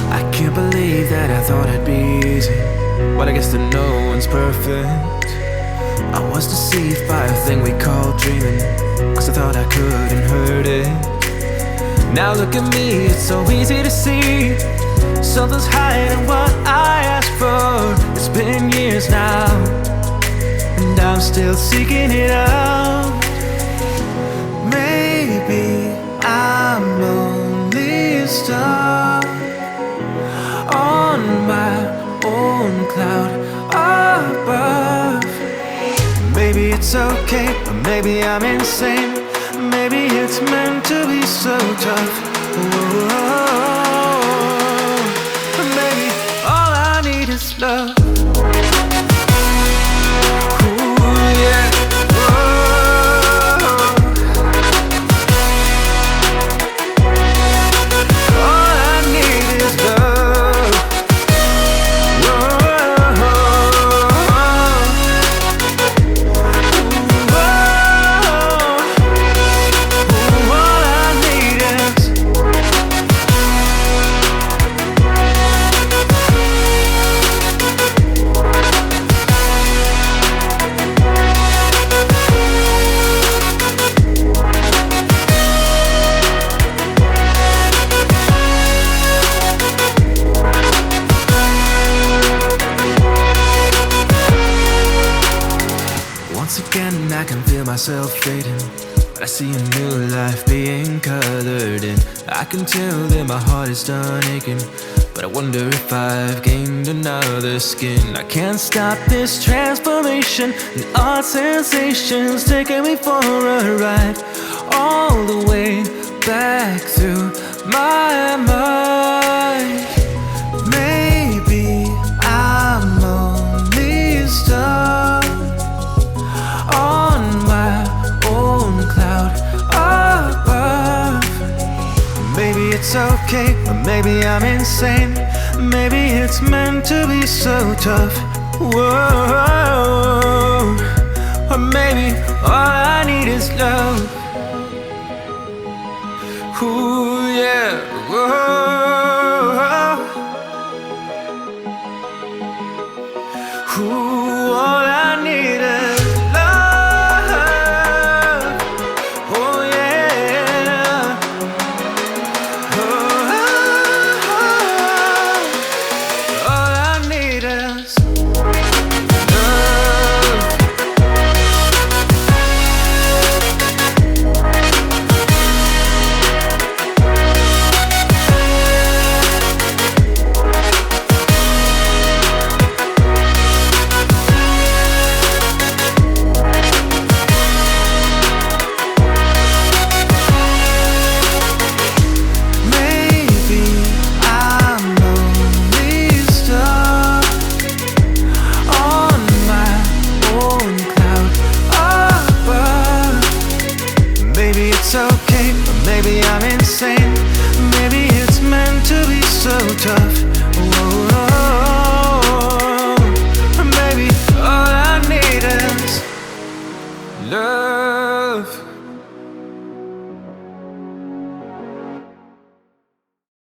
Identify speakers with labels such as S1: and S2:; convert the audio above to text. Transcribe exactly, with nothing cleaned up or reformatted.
S1: I can't believe that I thought it'd be easy. Well, I guess that no one's perfect. I was deceived by a thing we call dreaming, cause I thought I couldn't hurt it. Now look at me, it's so easy to see something's hiding what I asked for. It's been years now, and I'm still seeking it out. Maybe I'm only a star on my own cloud above. Maybe it's okay, or maybe I'm insane. Maybe it's meant to be so tough. Whoa. Maybe all I need is love. Once again I can feel myself fading, but I see a new life being colored in. I can tell that my heart is done aching, but I wonder if I've gained another skin. I can't stop this transformation, and odd sensations taking me for a ride, all the way back through my mind. Maybe I'm only a star on my own cloud above. Maybe it's okay, or maybe I'm insane. Maybe it's meant to be so tough. Whoa. Or maybe all I need is love. Ooh, yeah. Whoa. Ooh, all I need is